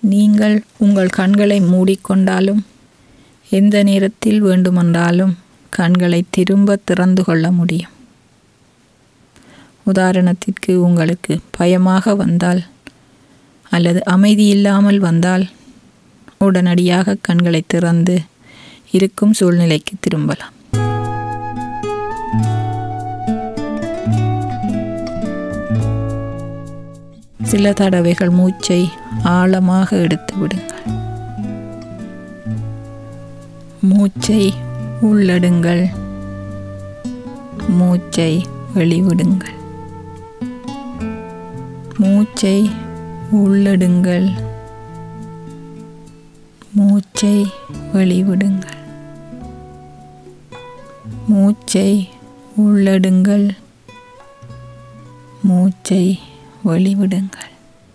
நீங்கள் உங்கள் கண்களை மூடிக்கொண்டாலும் எந்த நேரத்தில் வேண்டுமென்றாலும் கண்களை திரும்ப திறந்து கொள்ள முடியும். உதாரணத்திற்கு உங்களுக்கு பயமாக வந்தால் அல்லது அமைதி இல்லாமல் வந்தால் உடனடியாக கண்களை திறந்து இருக்கும் சூழ்நிலைக்கு திரும்பலாம். சில தடவைகள் மூச்சை ஆழமாக எடுத்து விடுங்கள். மூச்சை உள்ளெடுங்கள், மூச்சை வெளிவிடுங்கள். மூச்சை உள்ளெடுங்கள், மூச்சை வெளிவிடுங்கள். மூச்சை உள்ளெடுங்கள், மூச்சை வெளிவிடுங்கள்.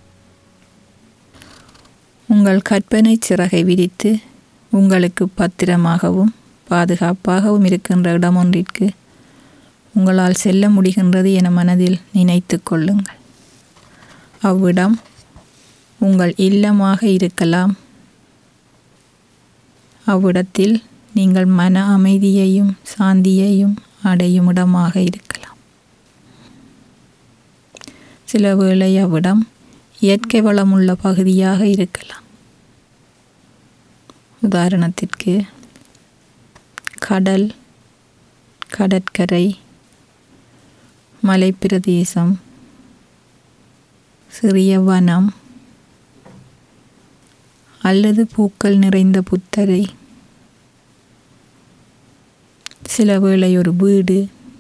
உங்கள் கற்பனை சிறகை விரித்து உங்களுக்கு பத்திரமாகவும் பாதுகாப்பாகவும் இருக்கின்ற இடமொன்றிற்கு உங்களால் செல்ல முடிகின்றது என மனதில் நினைத்து கொள்ளுங்கள். அவ்விடம் உங்கள் இல்லமாக இருக்கலாம். அவ்விடத்தில் நீங்கள் மன அமைதியையும் சாந்தியையும் அடையும் இடமாக இருக்கலாம். சில வேளை அவ்விடம் இயற்கை வளமுள்ள பகுதியாக இருக்கலாம். உதாரணத்திற்கு கடல், கடற்கரை, மலைப்பிரதேசம், சிறிய வனம் அல்லது பூக்கள் நிறைந்த புத்தரை, சில வேளை ஒரு வீடு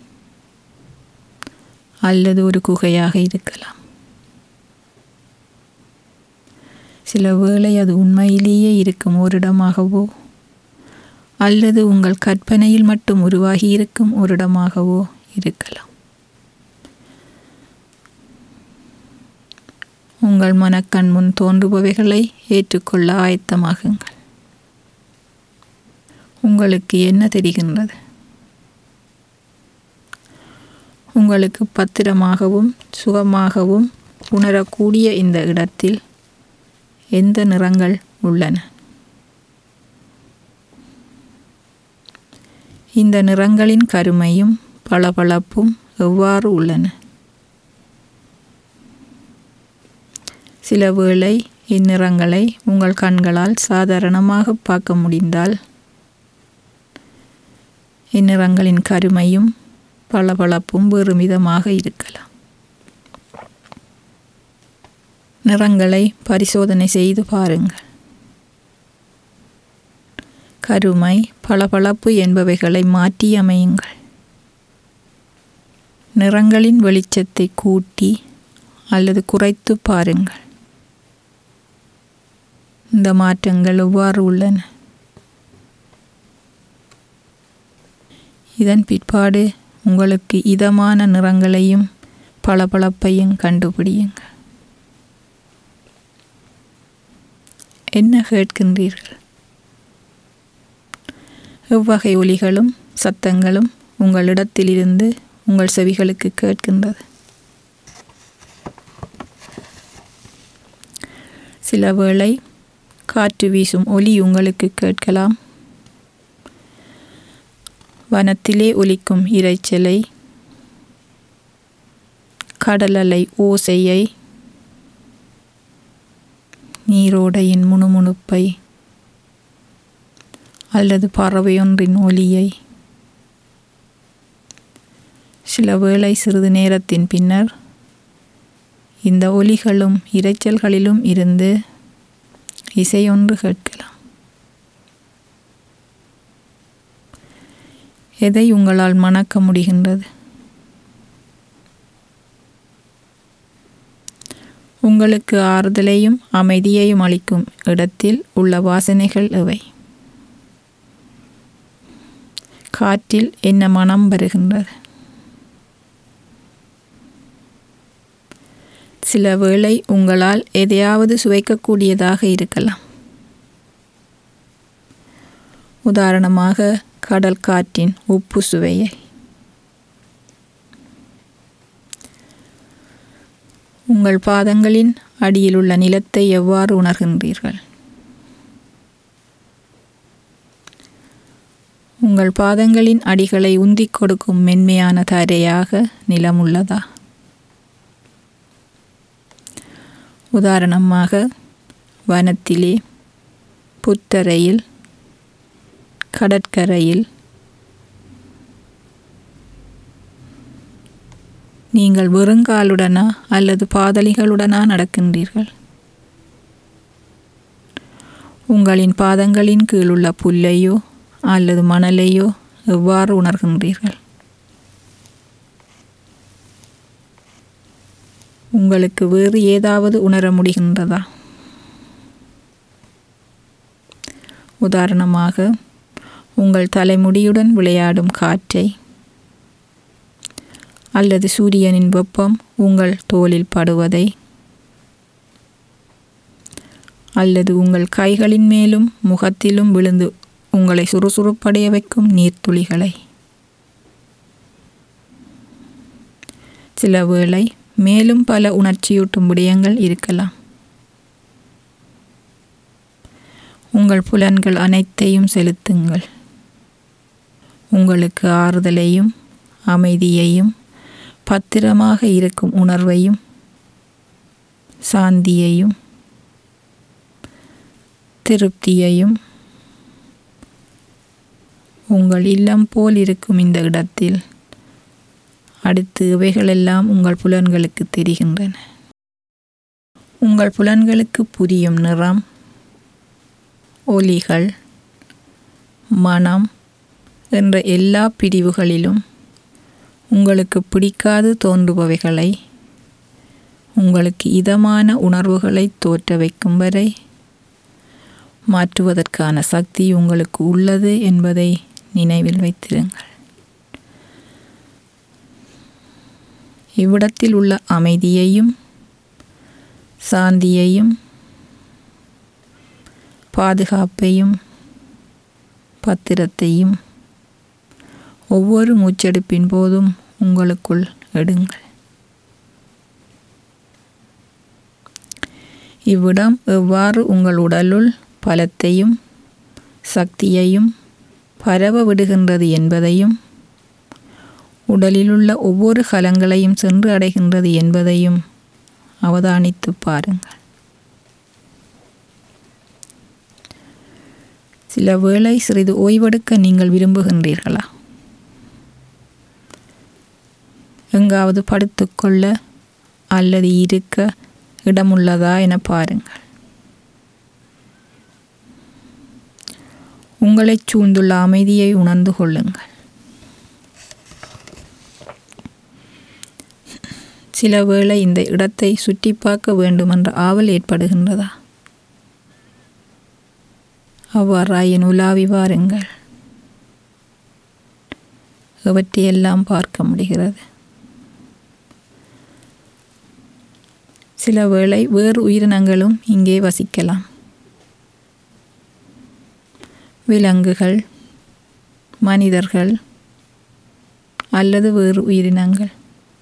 அல்லது ஒரு குகையாக இருக்கலாம். சில வேளை அது உண்மையிலேயே இருக்கும் ஓரிடமாகவோ அல்லது உங்கள் கற்பனையில் மட்டும் உருவாகி இருக்கும் ஓரிடமாகவோ இருக்கலாம். உங்கள் மனக்கண் முன் தோன்றுபவைகளை ஏற்றுக்கொள்ள ஆயத்தமாகுங்கள். உங்களுக்கு என்ன தெரிகின்றது? உங்களுக்கு பத்திரமாகவும் சுகமாகவும் உணரக்கூடிய இந்த இடத்தில் எந்த நிறங்கள் உள்ளன? இந்த நிறங்களின் கருமையும் பளபளப்பும் எவ்வாறு உள்ளன? சில வேளை இந்நிறங்களை உங்கள் கண்களால் சாதாரணமாக பார்க்க முடிந்தால் இந்நிறங்களின் கருமையும் பளபளப்பும் வேறு விதமாக இருக்கலாம். நிறங்களை பரிசோதனை செய்து பாருங்கள். கருமை, பளபளப்பு என்பவைகளை மாற்றியமையுங்கள். நிறங்களின் வெளிச்சத்தை கூட்டி அல்லது குறைத்து பாருங்கள். இந்த மாற்றங்கள் எவ்வாறு உள்ளன? இதன் பிற்பாடு உங்களுக்கு இதமான நிறங்களையும் பளபளப்பையும் கண்டுபிடியுங்கள். என்ன கேட்கின்றீர்கள்? எவ்வகை ஒலிகளும் சத்தங்களும் உங்களிடத்திலிருந்து உங்கள் செவிகளுக்கு கேட்கின்றது? சில வேளை காற்று வீசும் ஒலி உங்களுக்கு கேட்கலாம். வனத்திலே ஒலிக்கும் இரைச்சலை, கடலலை ஓசையை, நீரோடையின் முணுமுணுப்பை அல்லது பறவையொன்றின் ஒலியை. சில வேளை சிறிது நேரத்தின் பின்னர் இந்த ஒலிகளும் இரைச்சல்களிலும் இருந்து இசையொன்று கேட்கலாம். எதை உங்களால் மணக்க முடிகின்றது? உங்களுக்கு ஆறுதலையும் அமைதியையும் அளிக்கும் இடத்தில் உள்ள வாசனைகள் எவை? காற்றில் என்ன மனம் வருகின்றது? சில வேளை உங்களால் எதையாவது சுவைக்கக்கூடியதாக இருக்கலாம். உதாரணமாக கடல் காற்றின் உப்பு சுவையை. உங்கள் பாதங்களின் அடியிலுள்ள நிலத்தை எவ்வாறு உணர்கின்றீர்கள்? உங்கள் பாதங்களின் அடிகளை உந்திக் கொடுக்கும் மென்மையான தரையாக நிலம் உள்ளதா? உதாரணமாக, வனத்திலே, புத்தரையில், கடற்கரையில் நீங்கள் வெறுங்காலுடனா அல்லது பாதலிகளுடனா நடக்கின்றீர்கள்? உங்களின் பாதங்களின் கீழுள்ள புல்லையோ அல்லது மணலையோ எவ்வாறு உணர்கின்றீர்கள்? உங்களுக்கு வேறு ஏதாவது உணர முடிகின்றதா? உதாரணமாக, உங்கள் தலைமுடியுடன் விளையாடும் காற்றை அல்லது சூரியனின் வெப்பம் உங்கள் தோலில் படுவதை அல்லது உங்கள் கைகளின் மேலும் முகத்திலும் விழுந்து உங்களை சுறுசுறுப்படைய வைக்கும் நீர்த்துளிகளை. சில வேளை மேலும் பல உணர்ச்சியூட்டும் விடயங்கள் இருக்கலாம். உங்கள் புலன்கள் அனைத்தையும் செலுத்துங்கள். உங்களுக்கு ஆறுதலையும் அமைதியையும் பத்திரமாக இருக்கும் உணர்வையும் சாந்தியையும் திருப்தியையும் உங்கள் இல்லம் போல் இருக்கும் இந்த இடத்தில் அடுத்து இவைகளெல்லாம் உங்கள் புலன்களுக்கு தெரிகின்றன. உங்கள் புலன்களுக்கு புரியும் நிறம், ஒலிகள், மனம் என்ற எல்லா பிரிவுகளிலும் உங்களுக்கு பிடிக்காது தோன்றுபவைகளை உங்களுக்கு இதமான உணர்வுகளை தோற்ற வைக்கும் வரை மாற்றுவதற்கான சக்தி உங்களுக்கு உள்ளது என்பதை நினைவில் வைத்திருங்கள். இவ்விடத்தில் உள்ள அமைதியையும் சாந்தியையும் பாதுகாப்பையும் பத்திரத்தையும் ஒவ்வொரு மூச்செடுப்பின் போதும் உங்களுக்குள் எடுங்கள். இவ்விடம் எவ்வாறு உங்கள் உடலுள் பலத்தையும் சக்தியையும் பரவ விடுகின்றது என்பதையும் உடலிலுள்ள ஒவ்வொரு கலங்களையும் சென்று அடைகின்றது என்பதையும் அவதானித்து பாருங்கள். சில வேளை சிறிது ஓய்வெடுக்க நீங்கள் விரும்புகின்றீர்களா? எங்காவது படுத்துக்கொள்ள அல்லது இருக்க இடமுள்ளதா என பாருங்கள். உங்களைச் சூழ்ந்துள்ள அமைதியை உணர்ந்து கொள்ளுங்கள். சில வேளை இந்த இடத்தை சுற்றி பார்க்க வேண்டுமென்ற ஆவல் ஏற்படுகின்றதா? அவ்வாறாயின் உலாவி வாருங்கள். எவற்றையெல்லாம் பார்க்க முடிகிறது? சில வேளை வேறு உயிரினங்களும் இங்கே வசிக்கலாம். விலங்குகள், மனிதர்கள் அல்லது வேறு உயிரினங்கள்.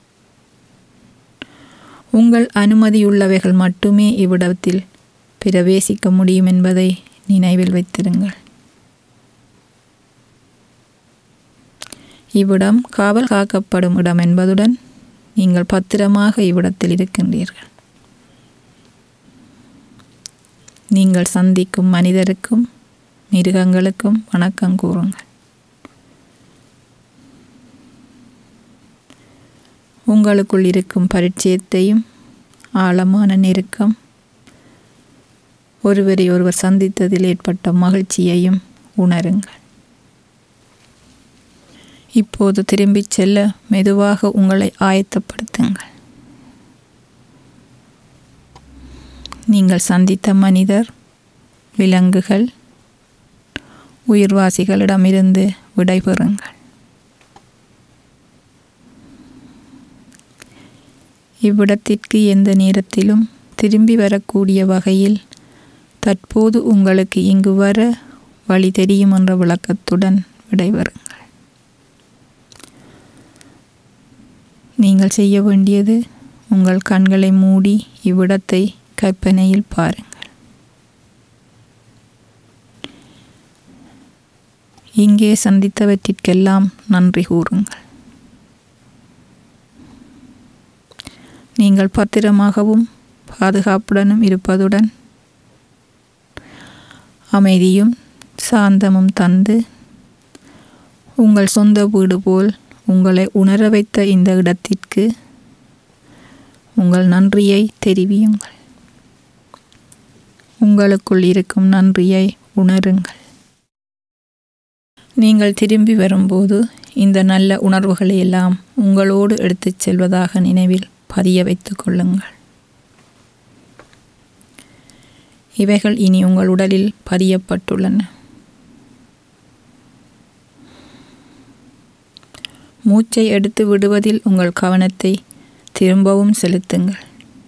உங்கள் அனுமதியுள்ளவைகள் மட்டுமே இவ்விடத்தில் பிரவேசிக்க முடியும் என்பதை நினைவில் வைத்திருங்கள். இவ்விடம் காவல் காக்கப்படும் இடம் என்பதுடன் நீங்கள் பத்திரமாக இவ்விடத்தில் இருக்கின்றீர்கள். நீங்கள் சந்திக்கும் மனிதருக்கும் மிருகங்களுக்கும் வணக்கம் கூறுங்கள். உங்களுக்குள் இருக்கும் பரிச்சயத்தையும் ஆழமான நெருக்கம், ஒருவரை ஒருவர் சந்தித்ததில் ஏற்பட்ட மகிழ்ச்சியையும் உணருங்கள். இப்போது திரும்பிச் செல்ல மெதுவாக உங்களை ஆயத்தப்படுத்துங்கள். நீங்கள் சந்தித்த மனிதர், விலங்குகள், உயிர்வாசிகளிடமிருந்து விடைபெறுங்கள். இவ்விடத்திற்கு எந்த நேரத்திலும் திரும்பி வரக்கூடிய வகையில் தற்போது உங்களுக்கு இங்கு வர வழி தெரியும் என்ற விளக்கத்துடன் விடைபெறுங்கள். நீங்கள் செய்ய வேண்டியது உங்கள் கண்களை மூடி இவ்விடத்தை கற்பனையில் பாருங்கள். இங்கே சந்தித்தவற்றிற்கெல்லாம் நன்றி கூறுங்கள். நீங்கள் பத்திரமாகவும் பாதுகாப்புடனும் இருப்பதுடன் அமைதியும் சாந்தமும் தந்து உங்கள் சொந்த வீடு போல் உங்களை உணர வைத்த இந்த இடத்திற்கு உங்கள் நன்றியை தெரிவியுங்கள். உங்களுக்குள் இருக்கும் நன்றியை உணருங்கள். நீங்கள் திரும்பி வரும்போது இந்த நல்ல உணர்வுகளை எல்லாம் உங்களோடு எடுத்துச் செல்வதாக நினைவில் பதிய வைத்துக் கொள்ளுங்கள். இவைகள் இனி உங்கள் உடலில் பதியப்பட்டுள்ளன. மூச்சை எடுத்து விடுவதில் உங்கள் கவனத்தை திரும்பவும் செலுத்துங்கள்.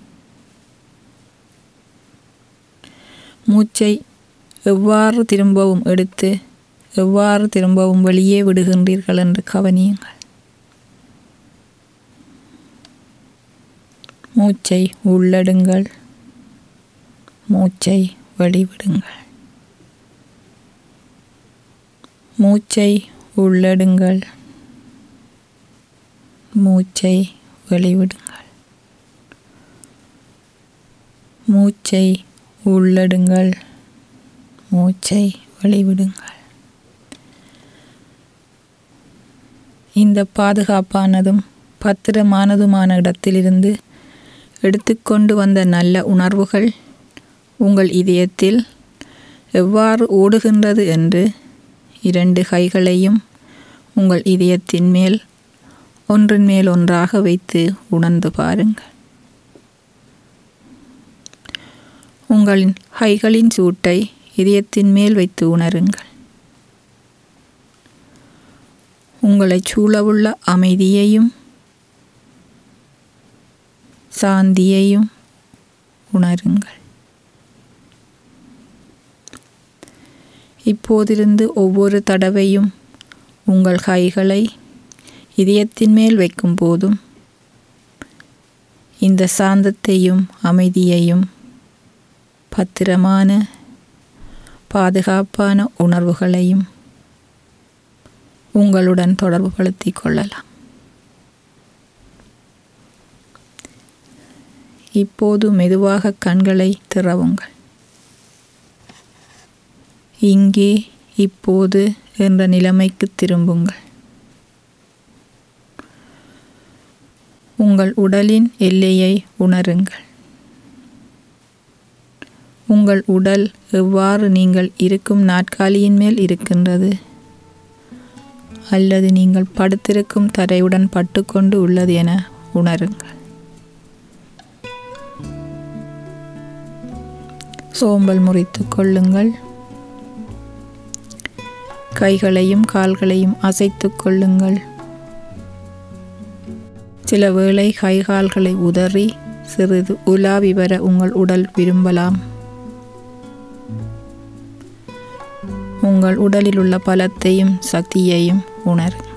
மூச்சை எவ்வாறு திரும்பவும் எடுத்து எவ்வாறு திரும்பவும் வெளியே விடுகின்றீர்கள் என்று கவனியுங்கள். மூச்சை உள்ளெடுங்கள், மூச்சை வெளிவிடுங்கள். மூச்சை உள்ளெடுங்கள், மூச்சை வெளிவிடுங்கள். மூச்சை உள்ளெடுங்கள், மூச்சை வெளிவிடுங்கள். இந்த பாதுகாப்பானதும் பத்திரமானதுமான இடத்திலிருந்து எடுத்துக்கொண்டு வந்த நல்ல உணர்வுகள் உங்கள் இதயத்தில் எவ்வாறு ஓடுகின்றது என்று 2 கைகளையும் உங்கள் இதயத்தின் மேல் ஒன்றின் மேல் ஒன்றாக வைத்து உணர்ந்து பாருங்கள். உங்களின் கைகளின் சூட்டை இதயத்தின் மேல் வைத்து உணருங்கள். உங்களைச் சூழவுள்ள அமைதியையும் சாந்தியையும் உணருங்கள். இப்போதிருந்து ஒவ்வொரு தடவையும் உங்கள் கைகளை இதயத்தின் மேல் வைக்கும் போதும் இந்த சாந்தத்தையும் அமைதியையும் பத்திரமான பாதுகாப்பான உணர்வுகளையும் உங்களுடன் தொடர்பு படுத்திக் கொள்ளலாம். இப்போது மெதுவாக கண்களை திறவுங்கள். இங்கே இப்போது என்ற நிலைமைக்கு திரும்புங்கள். உங்கள் உடலின் எல்லையை உணருங்கள். உங்கள் உடல் எவ்வாறு நீங்கள் இருக்கும் நாற்காலியின் மேல் இருக்கின்றது அல்லது நீங்கள் படுத்திருக்கும் தரையுடன் பட்டுக்கொண்டு உள்ளது என உணருங்கள். சோம்பல் முறித்துக் கொள்ளுங்கள். கைகளையும் கால்களையும் அசைத்துக் கொள்ளுங்கள். சில வேளை கைகால்களை உதறி சிறிது உலாவி வர உங்கள் உடல் விரும்பலாம். உங்கள் உடலில் உள்ள பலத்தையும் சக்தியையும் உணருங்கள்.